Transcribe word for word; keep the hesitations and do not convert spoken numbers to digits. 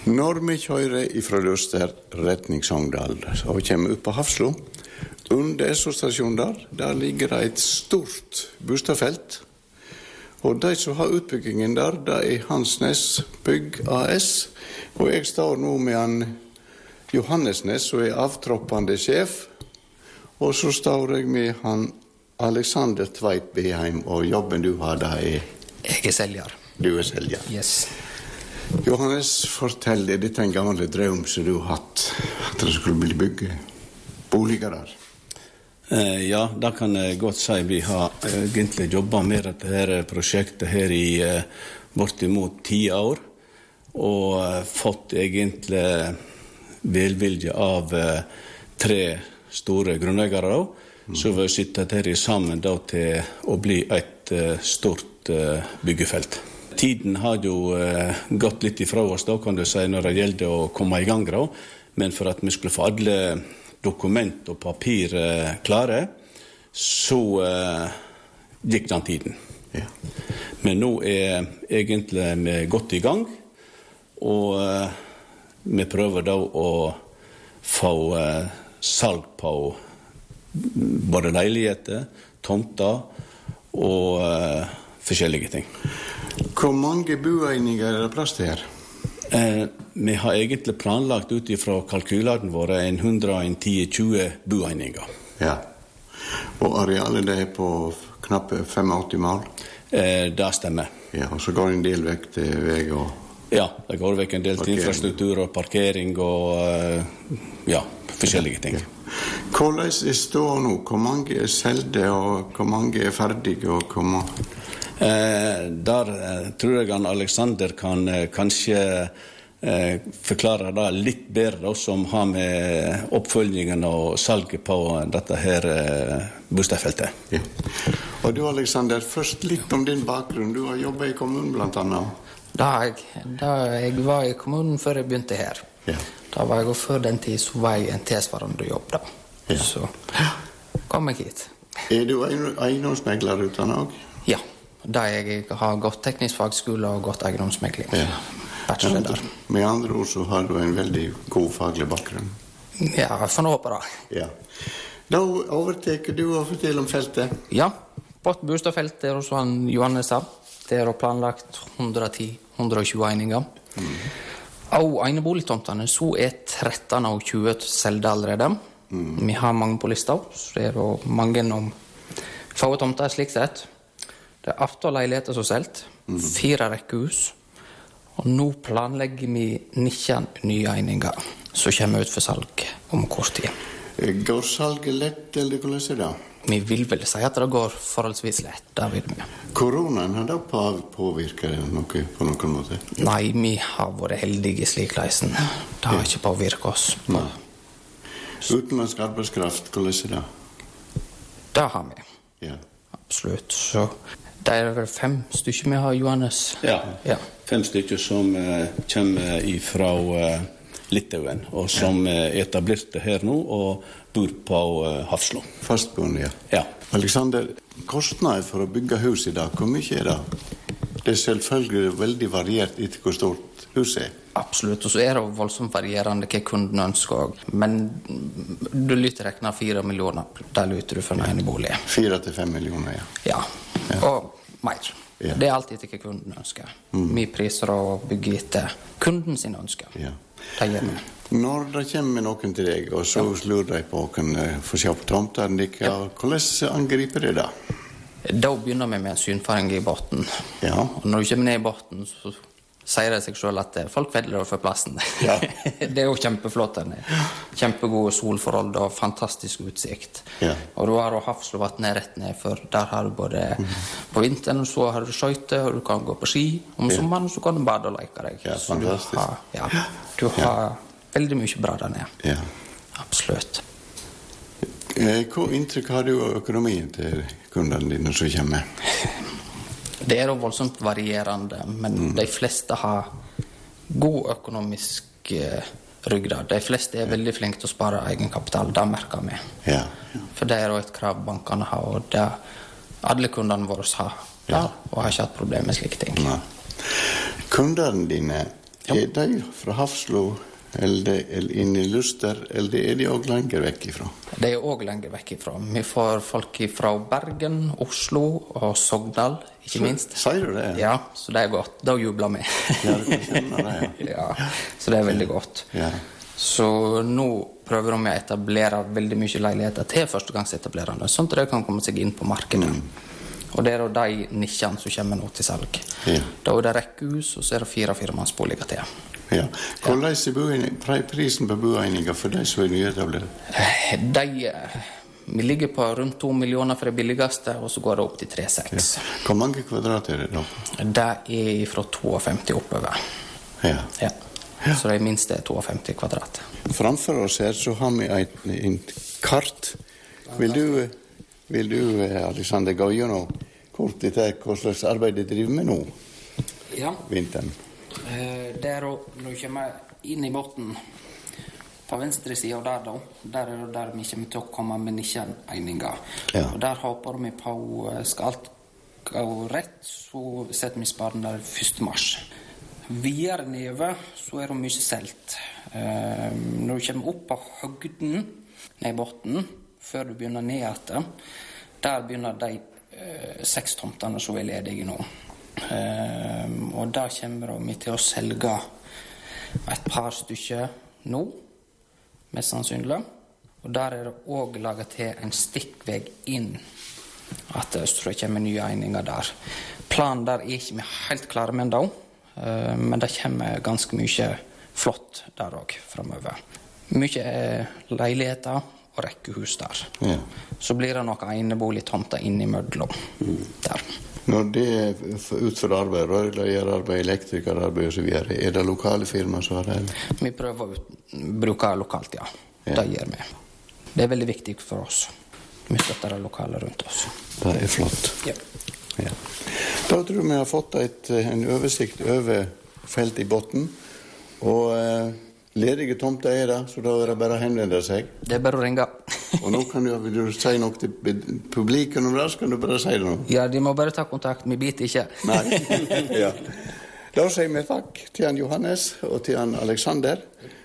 Når vi kjører ifra Luster retning Sogndal og kommer opp på Hafslo, under S O-stasjonen der, der ligger det et stort bostadfelt. Og de som har utbyggingen der, det er Hansnes Bygg A S. Og jeg står nå med han Johannesnes, som er avtroppende sjef. Og så står jeg med han Alexander Tveit Beheim, og jobben du har da er... Jeg er selger. Du er selger. Yes. Johannes, fortell deg, dette er en gammel drøm som du har hatt, at det skulle bli bygge boliger der. Eh, ja, da kan jeg godt si vi har egentlig jobbet med dette her prosjektet her i eh, bortimot ti år, og eh, fått egentlig velvilje av eh, tre store grunnleggere da, mm. så vi har sittet her sammen da til å bli et eh, stort eh, byggefelt. Tiden har jo eh, gått litt ifra oss da, kan du si, når det gjelder å komme i gang da, men for at vi skulle få alle dokument og papir eh, klare, så eh, gikk den tiden. Ja. Men nå er egentlig vi godt i gang, og eh, vi prøver da å få eh, salg på både leiligheter, tomter og eh, forskjellige ting. Hvor mange boegninger er det plass til her? Eh, vi har egentlig planlagt ut ifra kalkylene våre en hundre ti til tjue boegninger. Ja. Og arealet det er på knappe åttifem mål? Eh, det stemmer. Ja, og så går en del vekk til vei og... Ja, det går vekk en del til infrastruktur og parkering og uh, ja, forskjellige ting. Ja. Hvordan er stående nå? Hvor mange er selde og hvor mange er ferdige og hvor mange... Eh, der eh, tror jeg han Alexander kan eh, kanskje eh, forklare det litt bedre da, som har med oppfølgingen og salget på dette her eh, bostadfeltet. Ja. Og du Alexander, først litt om din bakgrunn. Du har jobbet i kommunen blant annet. Da jeg, da jeg var i kommunen før jeg begynte her. Ja. Da var jeg, og før den tid så var jeg en tilsvarende jobb da. Ja. Så kom jeg hit. Er du eiendomsmegler uten også? Ja. Da jeg har gått teknisk fagskole og gått eiendomsmegling. Ja. Bachelor der. Med andre ord så har du en veldig god faglig bakgrunn. Ja, jeg får håpe da. Ja. Da overteker du og forteller om feltet. Ja, på et bostadfelt der hos han Johannes sa. Det er planlagt hundre ti til hundre tjue eininger. Mm. Av eneboligtomtene så er tretten av tjue selde allerede. Mm. Vi har mange på lista, så det er jo mange om få tomter slik sett. Det er atten leiligheter som selt, mm. fire rekkehus, og nå planlegger vi nitten nye eininger som kommer ut for salg om kort tid. Går salget lett, eller hvordan er det? Vi vil vel si at det går forholdsvis lett, det vil vi. Koronaen har da påvirket noe på noen måte? Nei, vi har vært heldige slik leisen. Det har ja. ikke påvirket oss. På. Utenlandsk arbeidskraft, hvordan er det? Det har vi. Ja. Absolutt, så... Det er vel fem stykker vi har, Johannes. Ja, ja. fem stykker som uh, kommer fra uh, Litauen, og som er uh, etablerte her nå, og bor på uh, Hafslo. Fastboende, ja. Ja. Alexander, kostnader for å bygge hus i dag, hvor mye er det? Det er selvfølgelig veldig variert etter hvor stort huset er. Absolutt, og så er det voldsomt varierende hva kunden ønsker. Men du lytter rekna fire millioner, der lytter du for en enebolig. Fire til fem millioner, ja. Ja, ja. Og mer. Ja. Det er alltid til hva kunden ønsker. Mm. Vi priser og bygger etter kunden sine ønsker. Ja. Det gjør vi. Når det kommer noen til deg, og så ja. lurer de på å kunne få se på tomten, ja. hvordan angriper de da? Da begynner vi med en synfaring i båten. Ja. Og når du kommer ned i båten, så sier det seg selv at folk vedler for plassen. Ja. Det er jo kjempeflott. Kjempegode solforhold og fantastisk utsikt. Ja. Og du har Hafslovatnet rett ned, for der har du både mm. på vinteren så har du skøyte, og du kan gå på ski. Om ja. sommeren så kan du bade og leke deg. Ja, så fantastisk. Du har, ja, du har ja. veldig mye bra der nede. Ja. Absolutt. Hva inntrykk har du av økonomien til kundene dine som kommer? Det er jo voldsomt varierende, men mm. de fleste har god økonomisk uh, ryggrad. De fleste er veldig flinke til å spare egenkapital, det merker vi. Ja, ja. For det er jo et krav bankene har, og det alle kundene våre har, ja. og har ikke hatt problemer med slike ting. Nei. Kundene dine, Ja. Er de fra Hafslo, eller, eller inn i Luster, eller er de også lenger vekk ifra? De er også lenger vekk ifra. Vi får folk fra Bergen, Oslo og Sogndal, ikke minst. Så, sier du det? Ja, så det er godt. Da jubler vi. Ja, du kan kjenne det, ja. Ja, så det er veldig godt. Ja. Så nå prøver vi å etablere veldig mye leiligheter til førstegangsetablerende, sånn at de kan komme seg inn på markedet. Mm. Og det er da de nisjene som kommer nå til salg. Ja. Da er det rekkehus, og så er det fire firmannsboliger til. Ja. Hvordan er prisen på boegninger for de som er nyetablert? De, vi ligger på rundt to millioner for det billigste, og så går det opp til tre seks. Ja. Hvor mange kvadrat er det da? Det er fra femtito oppover. Ja. Ja. Ja. Så det minste er femtito kvadrat. Framfor oss her så har vi et, en kart. Vil du, vil du Alexander, gå gjennom kort litt her hva slags arbeid de driver med nå? Ja. Vinteren. Uh, der og når vi kommer inn i båten på venstre side der da, der er det der vi kommer til å komme med nisjeegninger. Ja. Og der håper vi på, skal alt gå rett, så setter vi spaden der første mars. Videre nede så er det mye selt. Uh, når du kommer opp på høgden ned i båten, før du begynner ned etter, der begynner de uh, seks tomtene som er ledige nå. Um, og da kommer vi til å selge et par stykker nå, mest sannsynlig. Og der er det også laget til en stikkveg inn, at det kommer nye egninger der. Planen der er ikke vi helt klare med enda, uh, men det kommer ganske mye flott der også fremover. Mye leiligheter og rekkehus der. Ja. Så blir det noen eneboligtomter inn i mødlom mm. der. Når det er utført arbeid, rørleggerarbeid, elektrikerarbeid og så videre, er det lokale firmaer som har det? Vi prøver å bruke lokalt, ja. ja. Det gjør vi. Det er veldig viktig for oss. Vi støtter det lokale rundt oss. Det er flott. Ja. Ja. Da tror jeg vi har fått et, en oversikt over felt i botten, og eh, ledige tomter er det, så da er det bare å henvende seg. Det er bare å ringe. Og nå kan du, vil du si noe til publikum om det, så kan du bare si det nå. Ja, de må bare ta kontakt, vi biter ikke. Nei, ja. Da sier vi takk til han Johannes og til han Alexander.